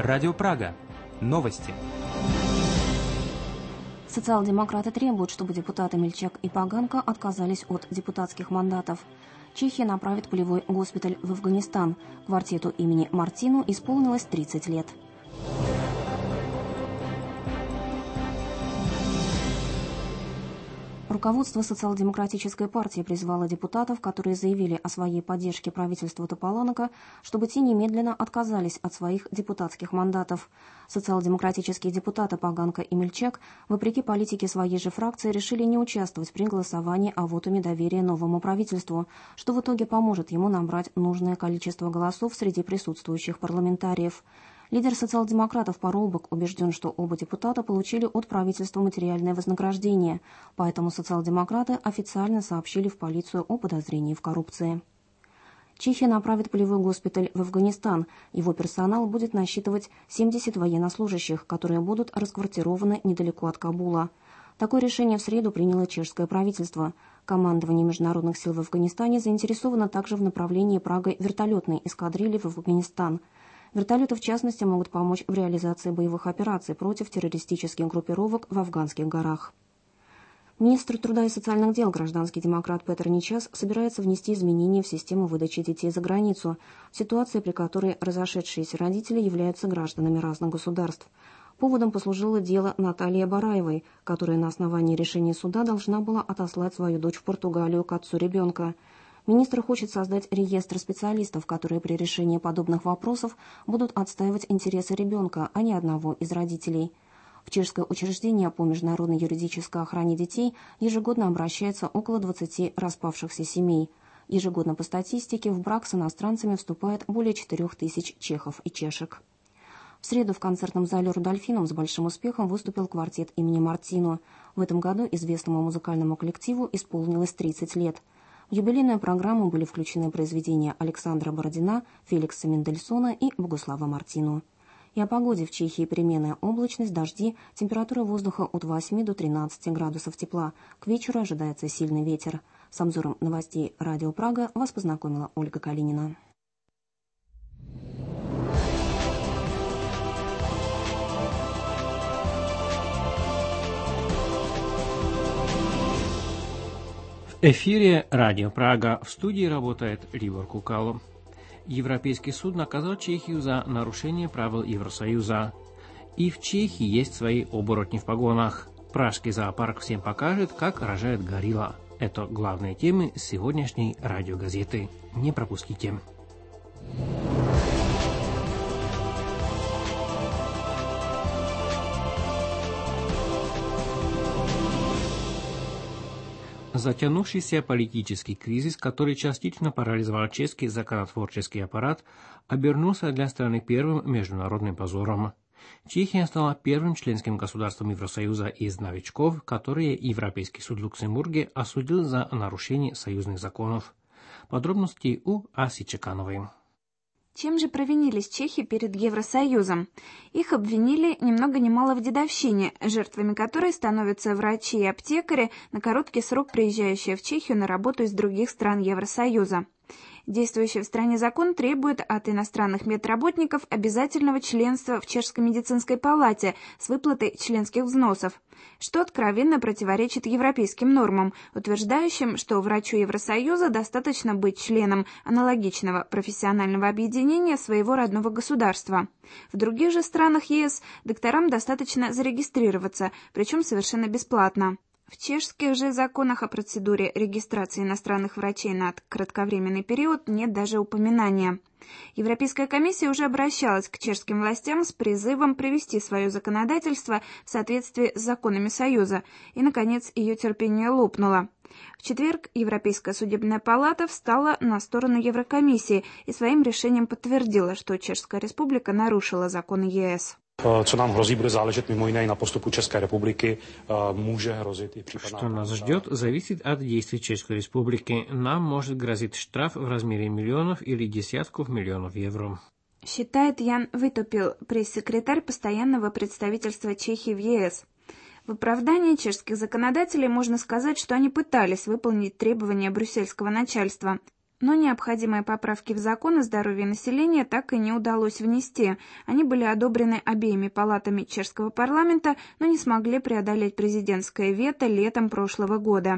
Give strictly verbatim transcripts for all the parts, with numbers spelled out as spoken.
Радио Прага. Новости. Социал-демократы требуют, чтобы депутаты Мельчак и Поганка отказались от депутатских мандатов. Чехия направит полевой госпиталь в Афганистан. Квартету имени Мартину исполнилось тридцать лет. Руководство социал-демократической партии призвало депутатов, которые заявили о своей поддержке правительству Тополанека, чтобы те немедленно отказались от своих депутатских мандатов. Социал-демократические депутаты Поганка и Мельчак, вопреки политике своей же фракции, решили не участвовать при голосовании о вотуме доверия новому правительству, что в итоге поможет ему набрать нужное количество голосов среди присутствующих парламентариев. Лидер социал-демократов Парубок убежден, что оба депутата получили от правительства материальное вознаграждение, поэтому социал-демократы официально сообщили в полицию о подозрении в коррупции. Чехия направит полевой госпиталь в Афганистан. Его персонал будет насчитывать семьдесят военнослужащих, которые будут расквартированы недалеко от Кабула. Такое решение в среду приняло чешское правительство. Командование международных сил в Афганистане заинтересовано также в направлении Прагой вертолетной эскадрильи в Афганистан. Вертолеты, в частности, могут помочь в реализации боевых операций против террористических группировок в афганских горах. Министр труда и социальных дел, гражданский демократ Петр Нечас, собирается внести изменения в систему выдачи детей за границу, в ситуации, при которой разошедшиеся родители являются гражданами разных государств. Поводом послужило дело Натальи Бараевой, которая на основании решения суда должна была отослать свою дочь в Португалию к отцу ребенка. Министр хочет создать реестр специалистов, которые при решении подобных вопросов будут отстаивать интересы ребенка, а не одного из родителей. В чешское учреждение по международной юридической охране детей ежегодно обращается около двадцати распавшихся семей. Ежегодно по статистике в брак с иностранцами вступает более четырех тысяч чехов и чешек. В среду в концертном зале «Рудольфинум» с большим успехом выступил квартет имени Мартину. В этом году известному музыкальному коллективу исполнилось тридцать лет. В юбилейную программу были включены произведения Александра Бородина, Феликса Мендельсона и Богуслава Мартину. И о погоде в Чехии: переменная облачность, дожди, температура воздуха от восьми до тринадцати градусов тепла. К вечеру ожидается сильный ветер. С обзором новостей Радио Прага вас познакомила Ольга Калинина. В эфире Радио Прага. В студии работает Libor Kukalo. Европейский суд наказал Чехию за нарушение правил Евросоюза. И в Чехии есть свои оборотни в погонах. Пражский зоопарк всем покажет, как рожает горилла. Это главные темы сегодняшней радиогазеты. Не пропустите. Затянувшийся политический кризис, который частично парализовал чешский законотворческий аппарат, обернулся для страны первым международным позором. Чехия стала первым членским государством Евросоюза из новичков, которые Европейский суд в Люксембурге осудил за нарушение союзных законов. Подробности у Аси Чекановой. Чем же провинились чехи перед Евросоюзом? Их обвинили ни много ни мало в дедовщине, жертвами которой становятся врачи и аптекари, на короткий срок приезжающие в Чехию на работу из других стран Евросоюза. Действующий в стране закон требует от иностранных медработников обязательного членства в чешской медицинской палате с выплатой членских взносов, что откровенно противоречит европейским нормам, утверждающим, что врачу Евросоюза достаточно быть членом аналогичного профессионального объединения своего родного государства. В других же странах ЕС докторам достаточно зарегистрироваться, причем совершенно бесплатно. В чешских же законах о процедуре регистрации иностранных врачей на кратковременный период нет даже упоминания. Европейская комиссия уже обращалась к чешским властям с призывом привести свое законодательство в соответствии с законами Союза, и, наконец, ее терпение лопнуло. В четверг Европейская судебная палата встала на сторону Еврокомиссии и своим решением подтвердила, что Чешская республика нарушила законы ЕС. Co nám hrozí, bude záležet mimo jiné i na postupu České republiky. Může hrozit i případná... Что нас ждет, зависит от действий Чешской Республики. Нам может грозить штраф в размере миллионов или десятков миллионов евро. Считает Ян Витопил, пресс-секретарь постоянного представительства Чехии в ЕС. В оправдании чешских законодателей можно сказать, что они пытались выполнить требования брюссельского начальства. Но необходимые поправки в закон о здоровье населения так и не удалось внести. Они были одобрены обеими палатами чешского парламента, но не смогли преодолеть президентское вето летом прошлого года.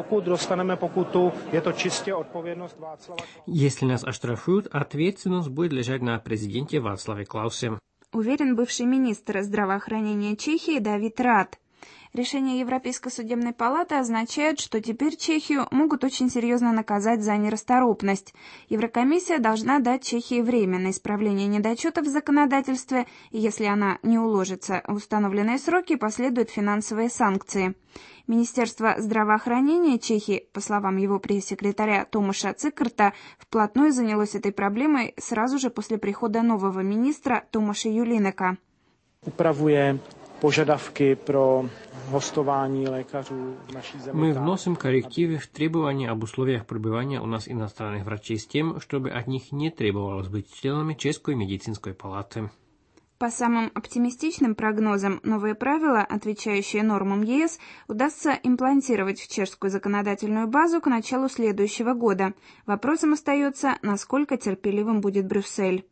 Если нас оштрафуют, ответственность будет лежать на президенте Václavе Klause, уверен бывший министр здравоохранения Чехии Давид Рад. Решение Европейской судебной палаты означает, что теперь Чехию могут очень серьезно наказать за нерасторопность. Еврокомиссия должна дать Чехии время на исправление недочетов в законодательстве, и если она не уложится в установленные сроки, последуют финансовые санкции. Министерство здравоохранения Чехии, по словам его пресс-секретаря Томаша Цикерта, вплотную занялось этой проблемой сразу же после прихода нового министра Томаша Юлинека. Управує пожадавки про гостование лекарю в нашей земле. Мы вносим коррективы в требования об условиях пребывания у нас иностранных врачей с тем, чтобы от них не требовалось быть членами Чешской медицинской палаты. По самым оптимистичным прогнозам, новые правила, отвечающие нормам ЕС, удастся имплантировать в чешскую законодательную базу к началу следующего года. Вопросом остается, насколько терпеливым будет Брюссель.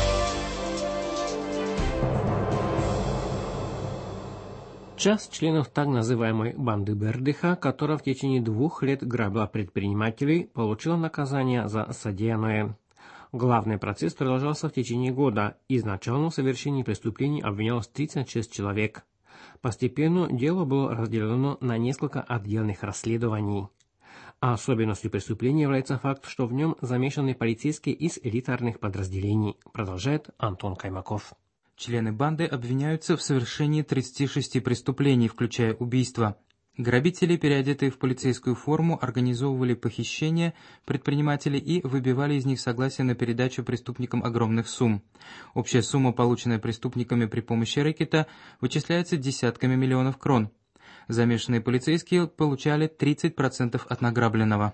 Часть членов так называемой банды Бердыха, которая в течение двух лет грабила предпринимателей, получила наказание за содеянное. Главный процесс продолжался в течение года. Изначально в совершении преступлений обвинялось тридцать шесть человек. Постепенно дело было разделено на несколько отдельных расследований. Особенностью преступления является факт, что в нем замешаны полицейские из элитарных подразделений, продолжает Антон Каймаков. Члены банды обвиняются в совершении тридцати шести преступлений, включая убийство. Грабители, переодетые в полицейскую форму, организовывали похищения предпринимателей и выбивали из них согласие на передачу преступникам огромных сумм. Общая сумма, полученная преступниками при помощи рэкета, вычисляется десятками миллионов крон. Замешанные полицейские получали тридцать процентов от награбленного.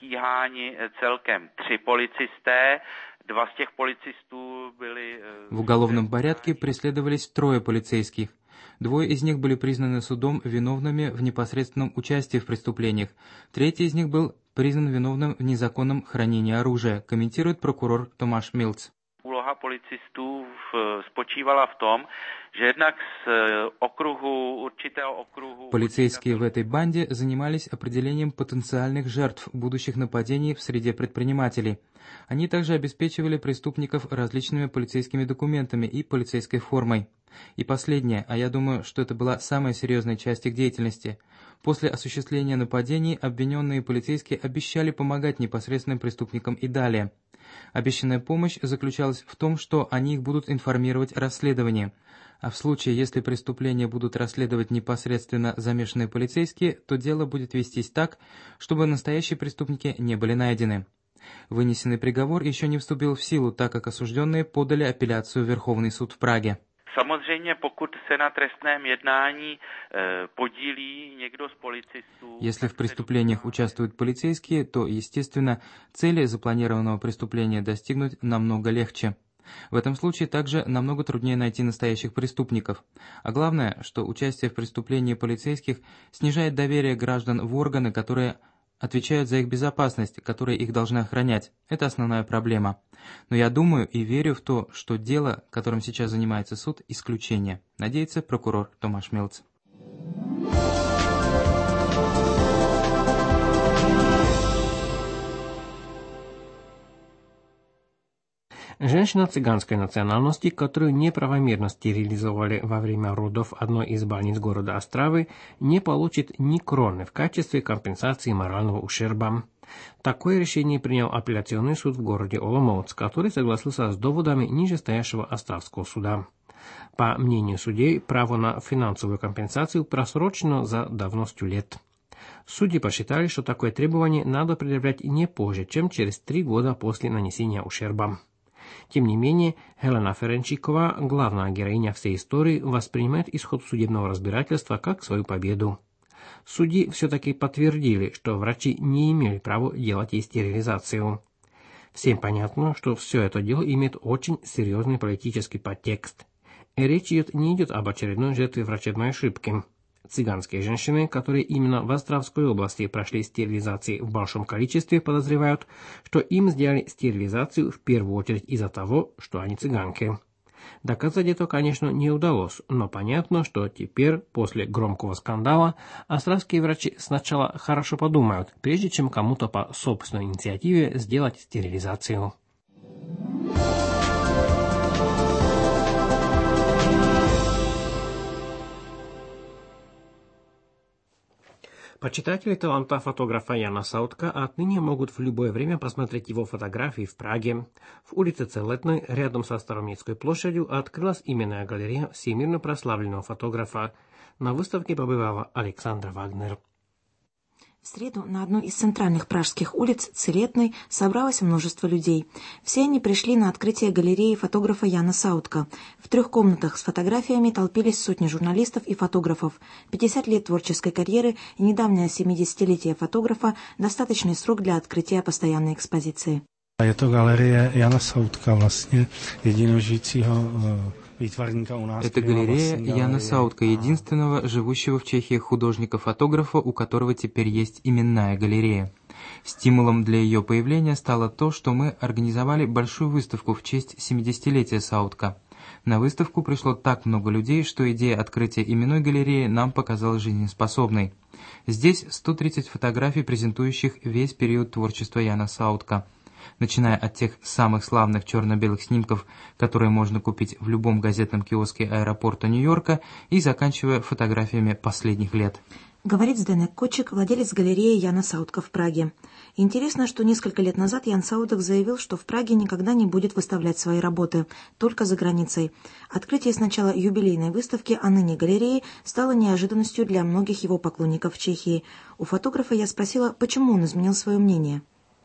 В уголовном порядке преследовались трое полицейских. Двое из них были признаны судом виновными в непосредственном участии в преступлениях. Третий из них был признан виновным в незаконном хранении оружия, комментирует прокурор Томаш Милц. Úloha policistů spočívala v tom, že jednak z okruhu určitého okruhu. Полицейские в этой банде занимались определением потенциальных жертв будущих нападений в среде предпринимателей. Они также обеспечивали преступников различными полицейскими документами и полицейской формой. И последнее, а я думаю, что это была самая серьезная часть их деятельности. После осуществления нападений обвиненные полицейские обещали помогать непосредственным преступникам и далее. Обещанная помощь заключалась в том, что они их будут информировать о расследовании. А в случае, если преступления будут расследовать непосредственно замешанные полицейские, то дело будет вестись так, чтобы настоящие преступники не были найдены. Вынесенный приговор еще не вступил в силу, так как осужденные подали апелляцию в Верховный суд в Праге. Samozřejmě, pokud se na trestném jednání podílí někdo z policistů. Если в преступлениях участвуют полицейские, то, естественно, цели запланированного преступления достигнуть намного легче. В этом случае также намного труднее найти настоящих преступников. А главное, что участие в преступлении полицейских снижает доверие граждан в органы, которые отвечают за их безопасность, которые их должны охранять. Это основная проблема. Но я думаю и верю в то, что дело, которым сейчас занимается суд, исключение. Надеется прокурор Томаш Милц. Женщина цыганской национальности, которую неправомерно стерилизовали во время родов одной из больниц города Островы, не получит ни кроны в качестве компенсации морального ущерба. Такое решение принял апелляционный суд в городе Оломоуц, который согласился с доводами нижестоящего Островского суда. По мнению судей, право на финансовую компенсацию просрочено за давностью лет. Судьи посчитали, что такое требование надо предъявлять не позже, чем через три года после нанесения ущерба. Тем не менее, Helena Ferenčíková, главная героиня всей истории, воспринимает исход судебного разбирательства как свою победу. Судьи все-таки подтвердили, что врачи не имели права делать ей стерилизацию. Всем понятно, что все это дело имеет очень серьезный политический подтекст. И речь идет, не идет об очередной жертве врачебной ошибки. Цыганские женщины, которые именно в Островской области прошли стерилизации в большом количестве, подозревают, что им сделали стерилизацию в первую очередь из-за того, что они цыганки. Доказать это, конечно, не удалось, но понятно, что теперь, после громкого скандала, островские врачи сначала хорошо подумают, прежде чем кому-то по собственной инициативе сделать стерилизацию. Почитатели таланта фотографа Яна Саутка отныне могут в любое время посмотреть его фотографии в Праге. В улице Целетной, рядом со Староместской площадью, открылась именная галерея всемирно прославленного фотографа. На выставке побывала Александра Вагнер. В среду на одной из центральных пражских улиц, Целетной, собралось множество людей. Все они пришли на открытие галереи фотографа Яна Саутка. В трех комнатах с фотографиями толпились сотни журналистов и фотографов. пятьдесят лет творческой карьеры и недавнее семидесятилетие фотографа – достаточный срок для открытия постоянной экспозиции. Это галерея Яна Саутка, vlastně jediného žijícího. Это галерея Яна Саутка, единственного живущего в Чехии художника-фотографа, у которого теперь есть именная галерея. Стимулом для ее появления стало то, что мы организовали большую выставку в честь семидесятилетия Саутка. На выставку пришло так много людей, что идея открытия именной галереи нам показалась жизнеспособной. Здесь сто тридцать фотографий, презентующих весь период творчества Яна Саутка. Начиная от тех самых славных черно-белых снимков, которые можно купить в любом газетном киоске аэропорта Нью-Йорка, и заканчивая фотографиями последних лет. Говорит Зденек Кочик, владелец галереи Яна Саутка в Праге. Интересно, что несколько лет назад Ян Сауток заявил, что в Праге никогда не будет выставлять свои работы, только за границей. Открытие сначала юбилейной выставки, а ныне галереи, стало неожиданностью для многих его поклонников в Чехии. У фотографа я спросила, почему он изменил свое мнение.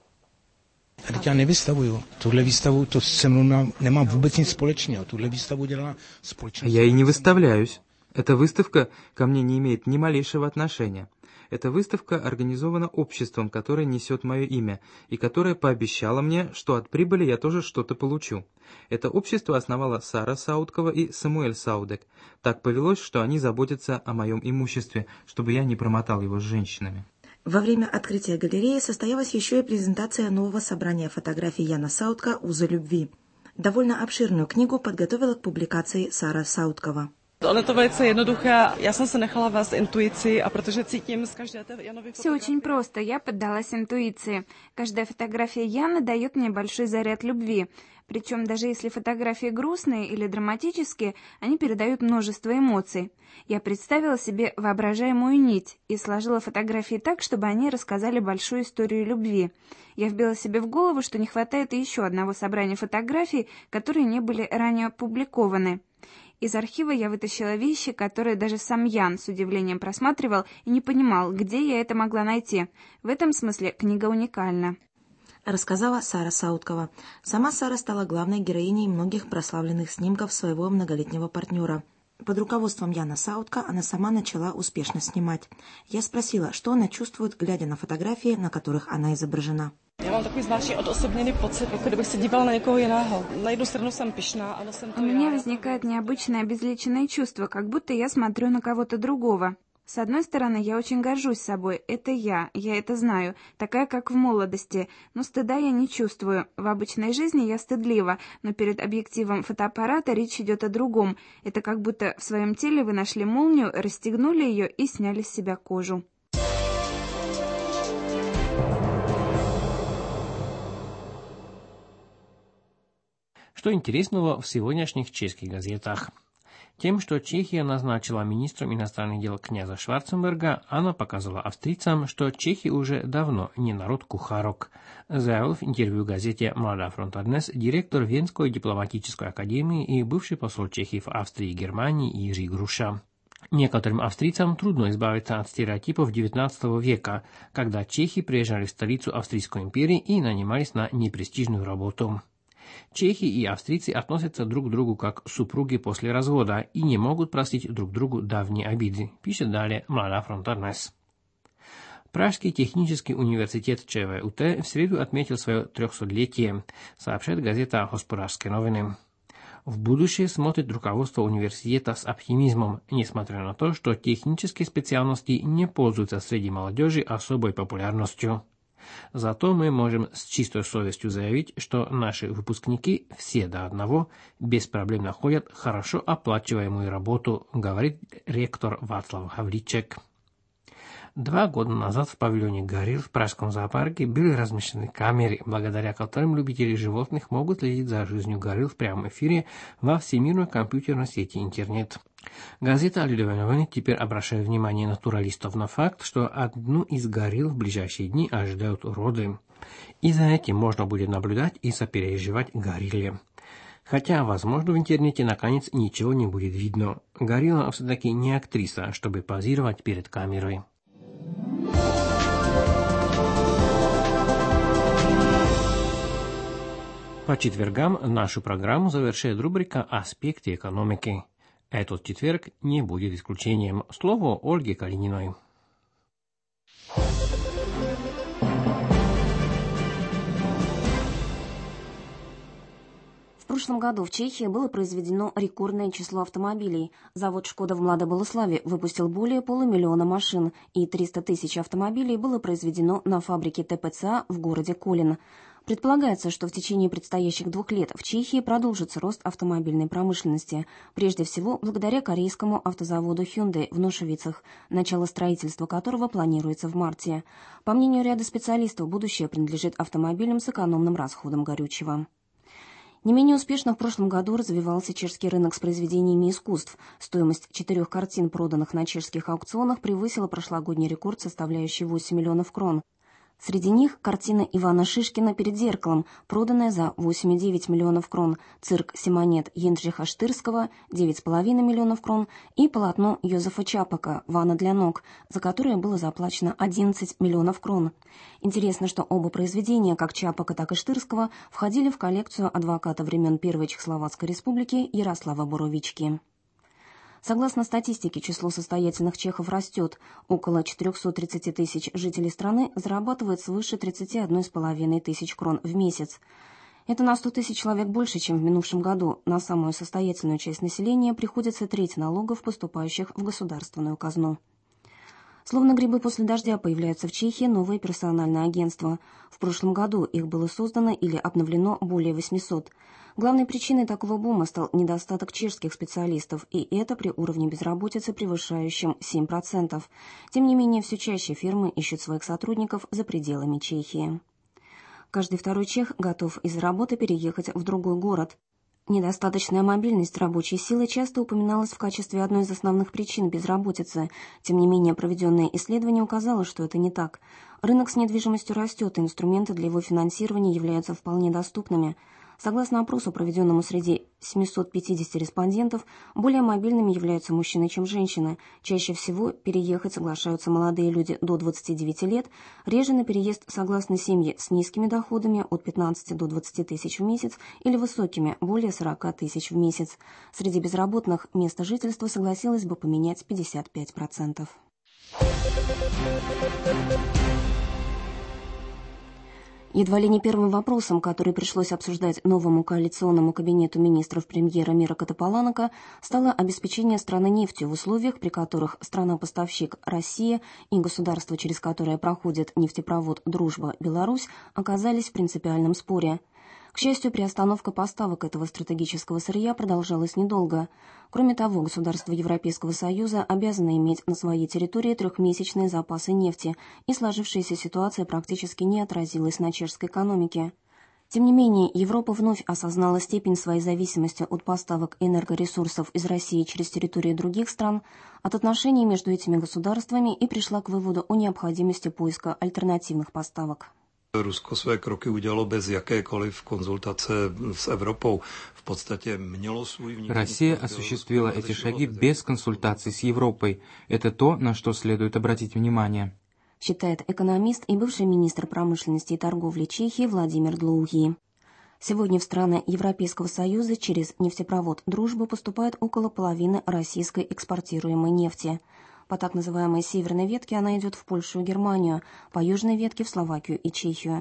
Já nevystavuju. Tuhle výstavu, to se mnou nemá vůbec nic společného. Tuhle výstavu dělá společnost. Я и не выставляюсь. Эта выставка ко мне не имеет ни малейшего отношения. Эта выставка организована обществом, которое несет мое имя, и которое пообещало мне, что от прибыли я тоже что-то получу. Это общество основала Сара Сауткова и Самуэль Саудек. Так повелось, что они заботятся о моем имуществе, чтобы я не промотал его с женщинами. Во время открытия галереи состоялась еще и презентация нового собрания фотографий Яна Саутка «Узы любви». Довольно обширную книгу подготовила к публикации Сара Сауткова. Ono to velice jednoduché. Já jsem se nechala vést intuici, a protože cítím z každé té Janovy Все очень просто. Я поддалась интуиции. Каждая фотография Яна дает мне большой заряд любви. Причем даже если фотографии грустные или драматические, они передают множество эмоций. Я представила себе воображаемую нить и сложила фотографии так, чтобы они рассказали большую историю любви. Я вбила себе в голову, что не хватает еще одного собрания фотографий, которые не были ранее опубликованы. Из архива я вытащила вещи, которые даже сам Ян с удивлением просматривал и не понимал, где я это могла найти. В этом смысле книга уникальна. Рассказала Сара Сауткова. Сама Сара стала главной героиней многих прославленных снимков своего многолетнего партнера. Под руководством Яна Саутка она сама начала успешно снимать. Я спросила, что она чувствует, глядя на фотографии, на которых она изображена. Já mám takový zvláštní odosobněný pocit, jako kdybych se dívala na někoho jiného. Na jednu stranu jsem pyšná, ale jsem to У já. меня возникает необычное обезличенное чувство, как будто я смотрю на кого-то другого. С одной стороны, я очень горжусь собой. Это я, я это знаю, такая, как в молодости. Но стыда я не чувствую. В обычной жизни я стыдлива, но перед объективом фотоаппарата речь идет о другом. Это как будто в своем теле вы нашли молнию, расстегнули ее и сняли с себя кожу. Что интересного в сегодняшних чешских газетах? Тем, что Чехия назначила министром иностранных дел князя Шварценберга, она показала австрийцам, что чехи уже давно не народ кухарок, заявил в интервью газете «Младá fronta dnes» директор Венской дипломатической академии и бывший посол Чехии в Австрии и Германии Jiří Gruša. Некоторым австрийцам трудно избавиться от стереотипов девятнадцатого века, когда чехи приезжали в столицу Австрийской империи и нанимались на непрестижную работу. Чехи и австрийцы относятся друг к другу как супруги после развода и не могут простить друг другу давние обиды, пишет далее «Младá fronta dnes». Пражский технический университет ЧВУТ в среду отметил свое трехсотлетие, сообщает газета «Hospodářské noviny». В будущее смотрит руководство университета с оптимизмом, несмотря на то, что технические специальности не пользуются среди молодежи особой популярностью. Зато мы можем с чистой совестью заявить, что наши выпускники все до одного без проблем находят хорошо оплачиваемую работу, говорит ректор Václav Havlíček. Два года назад в павильоне «Горилл» в Пражском зоопарке были размещены камеры, благодаря которым любители животных могут следить за жизнью горилл в прямом эфире во всемирной компьютерной сети интернет. Газета «Людové noviny» теперь обращает внимание натуралистов на факт, что одну из горилл в ближайшие дни ожидают роды. И за этим можно будет наблюдать и сопереживать горилле. Хотя, возможно, в интернете наконец ничего не будет видно. Горилла все-таки не актриса, чтобы позировать перед камерой. По четвергам нашу программу завершает рубрика «Аспекты экономики». Этот четверг не будет исключением. Слово Ольге Калининой. В прошлом году в Чехии было произведено рекордное число автомобилей. Завод «Шкода» в Младоболеславе выпустил более полумиллиона машин, и триста тысяч автомобилей было произведено на фабрике ТПЦА в городе Колин. Предполагается, что в течение предстоящих двух лет в Чехии продолжится рост автомобильной промышленности, прежде всего благодаря корейскому автозаводу Hyundai в Ношевицах, начало строительства которого планируется в марте. По мнению ряда специалистов, будущее принадлежит автомобилям с экономным расходом горючего. Не менее успешно в прошлом году развивался чешский рынок с произведениями искусств. Стоимость четырех картин, проданных на чешских аукционах, превысила прошлогодний рекорд, составляющий восемь миллионов крон. Среди них картина Ивана Шишкина «Перед зеркалом», проданная за восемь целых девять миллионов крон, цирк «Симонет» Йенджиха Штырского – девять целых пять миллионов крон и полотно Йозефа Чапака «Ванна для ног», за которое было заплачено одиннадцать миллионов крон. Интересно, что оба произведения, как Чапака, так и Штырского, входили в коллекцию адвоката времен Первой Чехословацкой Республики Ярослава Боровички. Согласно статистике, число состоятельных чехов растет. Около четыреста тридцать тысяч жителей страны зарабатывают свыше тридцать одна с половиной тысяч крон в месяц. Это на сто тысяч человек больше, чем в минувшем году. На самую состоятельную часть населения приходится треть налогов, поступающих в государственную казну. Словно грибы после дождя появляются в Чехии новые персональные агентства. В прошлом году их было создано или обновлено более восьмисот. Главной причиной такого бума стал недостаток чешских специалистов, и это при уровне безработицы, превышающем семь процентов. Тем не менее, все чаще фирмы ищут своих сотрудников за пределами Чехии. Каждый второй чех готов из-за работы переехать в другой город. Недостаточная мобильность рабочей силы часто упоминалась в качестве одной из основных причин безработицы. Тем не менее, проведенное исследование указало, что это не так. Рынок с недвижимостью растет, и инструменты для его финансирования являются вполне доступными. Согласно опросу, проведенному среди семисот пятидесяти респондентов, более мобильными являются мужчины, чем женщины. Чаще всего переехать соглашаются молодые люди до двадцати девяти лет, реже на переезд согласны семьи с низкими доходами от пятнадцати до двадцати тысяч в месяц или высокими, более сорока тысяч в месяц. Среди безработных место жительства согласилось бы поменять пятьдесят пять процентов. Едва ли не первым вопросом, который пришлось обсуждать новому коалиционному кабинету министров премьера Мирока Топаланака, стало обеспечение страны нефтью в условиях, при которых страна-поставщик Россия и государство, через которое проходит нефтепровод «Дружба» Беларусь, оказались в принципиальном споре. К счастью, приостановка поставок этого стратегического сырья продолжалась недолго. Кроме того, государства Европейского Союза обязаны иметь на своей территории трехмесячные запасы нефти, и сложившаяся ситуация практически не отразилась на чешской экономике. Тем не менее, Европа вновь осознала степень своей зависимости от поставок энергоресурсов из России через территории других стран, от отношений между этими государствами и пришла к выводу о необходимости поиска альтернативных поставок. Rusko své kroky udělalo bez jakékoliv konzultace s Evropou. V podstatě mělo svůj vnitřní... Россия осуществила эти шаги без консультаций с Европой. Это то, на что следует обратить внимание. Считает экономист и бывший министр промышленности и торговли Чехии Владимир Длоуги. Сегодня в страны Европейского Союза через нефтепровод «Дружба» поступает около половины российской экспортируемой нефти. По так называемой северной ветке она идет в Польшу и Германию, по южной ветке в Словакию и Чехию.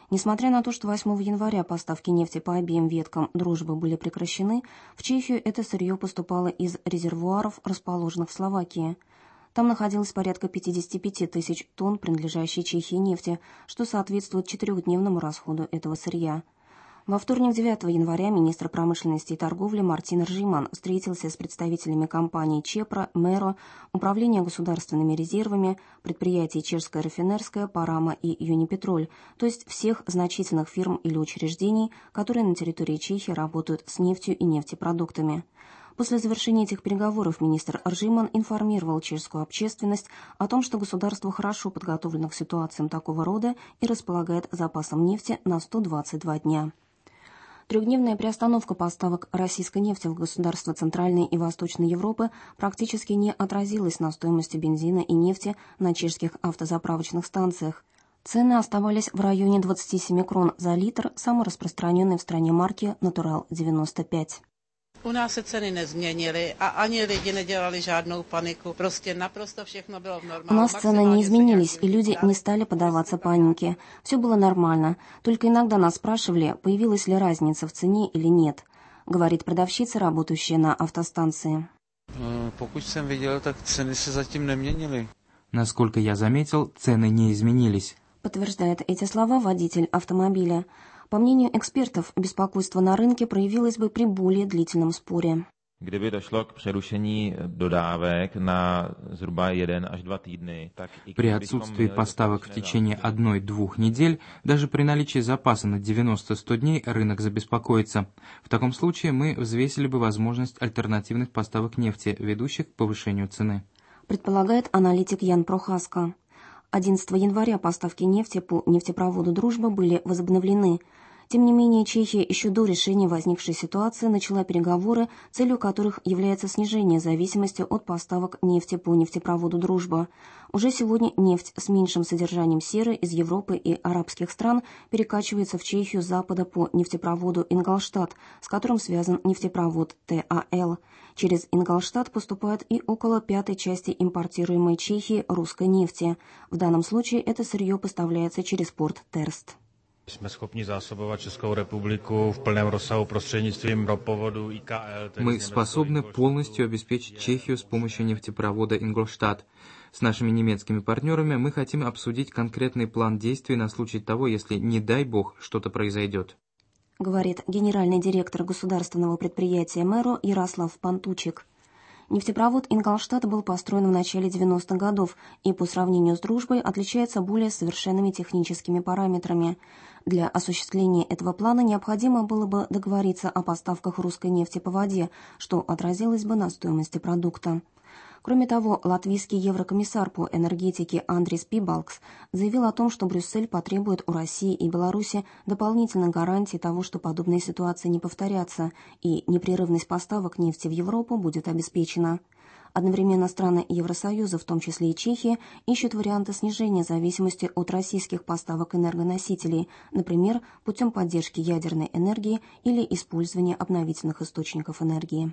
Несмотря на то, что восьмого января поставки нефти по обеим веткам дружбы были прекращены, в Чехию это сырье поступало из резервуаров, расположенных в Словакии. Там находилось порядка пятьдесят пять тысяч тонн принадлежащей Чехии нефти, что соответствует четырехдневному расходу этого сырья. Во вторник, девятого января, министр промышленности и торговли Мартин Ржиман встретился с представителями компаний ЧЕПРО, МЕРО, Управления государственными резервами, предприятий Чешская рафинерская, Парама и Юнипетроль, то есть всех значительных фирм или учреждений, которые на территории Чехии работают с нефтью и нефтепродуктами. После завершения этих переговоров министр Ржиман информировал чешскую общественность о том, что государство хорошо подготовлено к ситуациям такого рода и располагает запасом нефти на сто двадцать два дня. Трехдневная приостановка поставок российской нефти в государства Центральной и Восточной Европы практически не отразилась на стоимости бензина и нефти на чешских автозаправочных станциях. Цены оставались в районе двадцати семи крон за литр, самой распространенной в стране марки «Натурал девяносто пять». U nás se ceny nezměnily a ani lidi nedělali žádnou paniku. Prostě naprosto všechno bylo v normálu. У нас цены не изменились, и люди не стали поддаваться панике. Все было нормально. Только иногда нас спрашивали, появилась ли разница в цене или нет, говорит продавщица, работающая на автостанции. Pokud jsem viděl, tak ceny se zatím neměnily. Насколько я заметил, цены не изменились. Подтверждает эти слова водитель автомобиля. По мнению экспертов, беспокойство на рынке проявилось бы при более длительном споре. Kdyby došlo k přerušení dodávek на zhruba jeden až dva týdny, так и при отсутствии поставок в течение одной-двух недель, даже при наличии запаса на девяносто-сто дней рынок забеспокоится. В таком случае мы взвесили бы возможность альтернативных поставок нефти, ведущих к повышению цены. Предполагает аналитик Ян Прохаска. одиннадцатого января поставки нефти по нефтепроводу «Дружба» были возобновлены. Тем не менее, Чехия еще до решения возникшей ситуации начала переговоры, целью которых является снижение зависимости от поставок нефти по нефтепроводу «Дружба». Уже сегодня нефть с меньшим содержанием серы из Европы и арабских стран перекачивается в Чехию с запада по нефтепроводу «Ингolstadt», с которым связан нефтепровод ТАЛ. Через Ингolstadt поступает и около пятой части импортируемой Чехии русской нефти. В данном случае это сырье поставляется через порт Терст. Jsme schopni zásobovat Českou republiku v plném rozsahu prostřednictvím ropovodu I K L. Мы способны полностью обеспечить Чехию с помощью нефтепровода Ингolstadt. С нашими немецкими партнерами мы хотим обсудить конкретный план действий на случай того, если, не дай бог, что-то произойдет. Говорит генеральный директор государственного предприятия МЕРО Ярослав Пантучик. Нефтепровод Ингolstadt был построен в начале девяностых годов и по сравнению с «Дружбой» отличается более совершенными техническими параметрами. Для осуществления этого плана необходимо было бы договориться о поставках русской нефти по воде, что отразилось бы на стоимости продукта. Кроме того, латвийский еврокомиссар по энергетике Андрис Пибалкс заявил о том, что Брюссель потребует у России и Беларуси дополнительных гарантий того, что подобные ситуации не повторятся, и непрерывность поставок нефти в Европу будет обеспечена. Одновременно страны Евросоюза, в том числе и Чехия, ищут варианты снижения зависимости от российских поставок энергоносителей, например, путем поддержки ядерной энергии или использования обновительных источников энергии.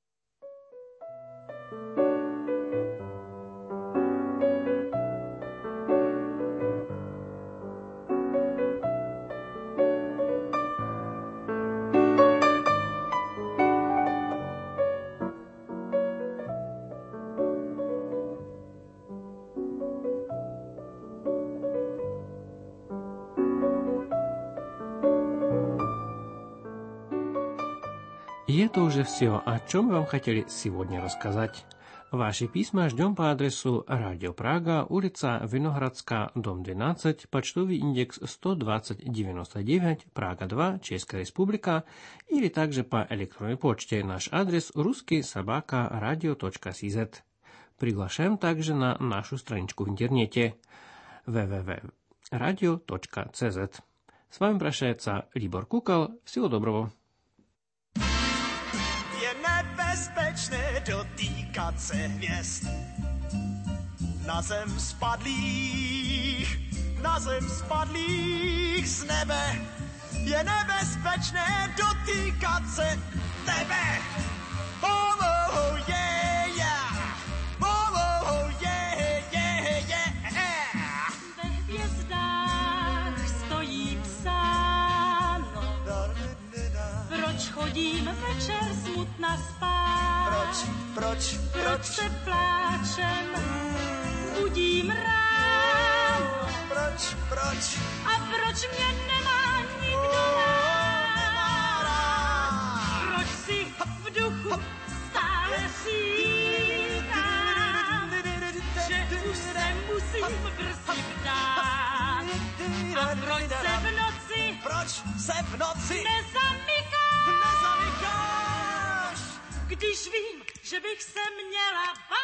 И это уже все, о чем мы вам хотели сегодня рассказать. Ваши письма ждем по адресу Радио Прага, улица Виноградская, дом двенадцать, почтовый индекс сто двадцать девяносто девять, Прага два, Чешская Республика, или также по электронной почте. Наш адрес русский собака радио точка cz. Приглашаем также на нашу страничку в интернете дабл ю дабл ю дабл ю точка радио точка cz. С вами прощается Libor Kukal. Всего доброго. Nebezpečné dotýkat se hvězd na zem spadlých, na zem spadlých z nebe. Je nebezpečné dotýkat se tebe. Oh, oh, yeah, yeah. Oh, oh, yeah, yeah, yeah. Ve hvězdách stojí psa chodím večer smutna spát. Proč, proč, proč, proč se pláčem budím ráno? Proč, proč? A proč mě nemá nikdo rád? Proč si v duchu stále říkám, že už se musím brzy vdát? A proč se v noci, proč se v noci nezamykáš, nezamykáš, když vím, že bych se měla bát?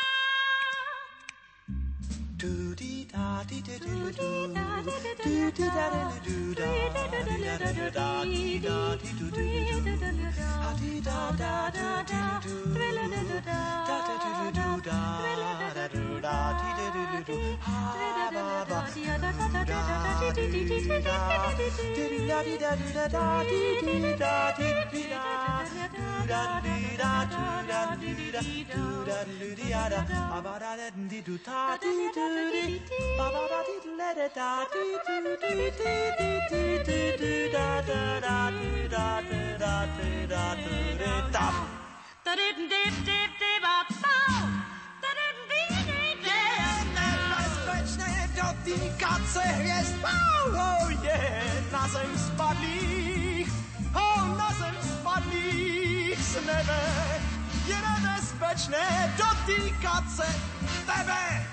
Dotýkat se hvězd, oh, oh, je na zem spadlých, oh, na zem spadlých z nebe. Je nebezpečné dotýkat se tebe.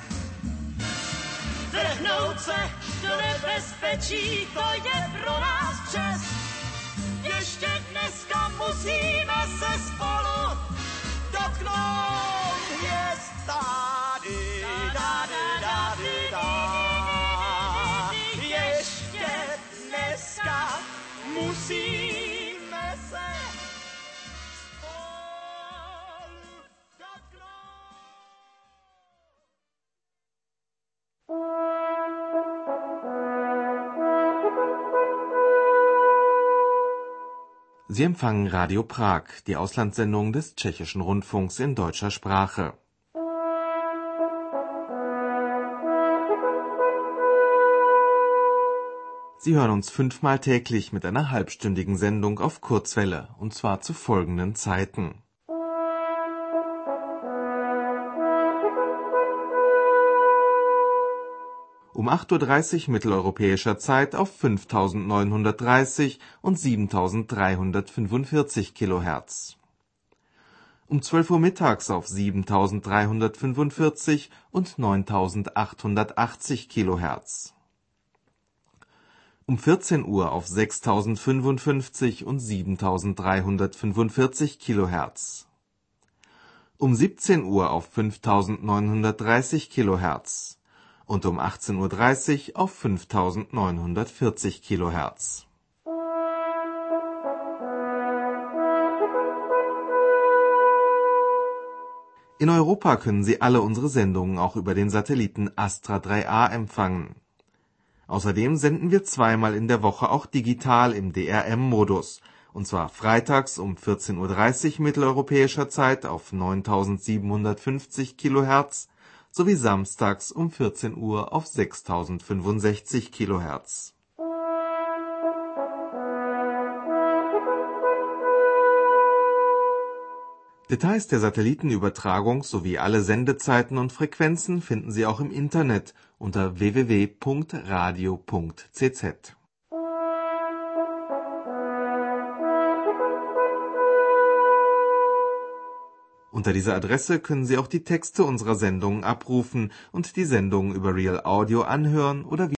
Vrhnout se do nebezpečí, to je pro nás čest. Ještě dneska musíme se spolu dotknout hvězd. Tady, tady, tady, tady. Ještě dneska musíme se Sie empfangen Radio Prag, die Auslandssendung des Tschechischen Rundfunks in deutscher Sprache. Sie hören uns fünfmal täglich mit einer halbstündigen Sendung auf Kurzwelle, und zwar zu folgenden Zeiten. Um acht Uhr dreißig mitteleuropäischer Zeit auf fünftausendneunhundertdreißig und siebentausenddreihundertfünfundvierzig Kilohertz. Um zwölf Uhr mittags auf siebentausenddreihundertfünfundvierzig und neuntausendachthundertachtzig Kilohertz. Um vierzehn Uhr auf sechstausendfünfundfünfzig und siebentausenddreihundertfünfundvierzig Kilohertz. Um siebzehn Uhr auf fünftausendneunhundertdreißig Kilohertz. Und um achtzehn Uhr dreißig auf fünftausendneunhundertvierzig Kilohertz. In Europa können Sie alle unsere Sendungen auch über den Satelliten Astra drei A empfangen. Außerdem senden wir zweimal in der Woche auch digital im D R M-Modus, und zwar freitags um vierzehn Uhr dreißig mitteleuropäischer Zeit auf neuntausendsiebenhundertfünfzig Kilohertz sowie samstags um vierzehn Uhr auf sechstausendfünfundsechzig Kilohertz. Details der Satellitenübertragung sowie alle Sendezeiten und Frequenzen finden Sie auch im Internet unter w w w punkt radio punkt c z. Unter dieser Adresse können Sie auch die Texte unserer Sendungen abrufen und die Sendungen über Real Audio anhören oder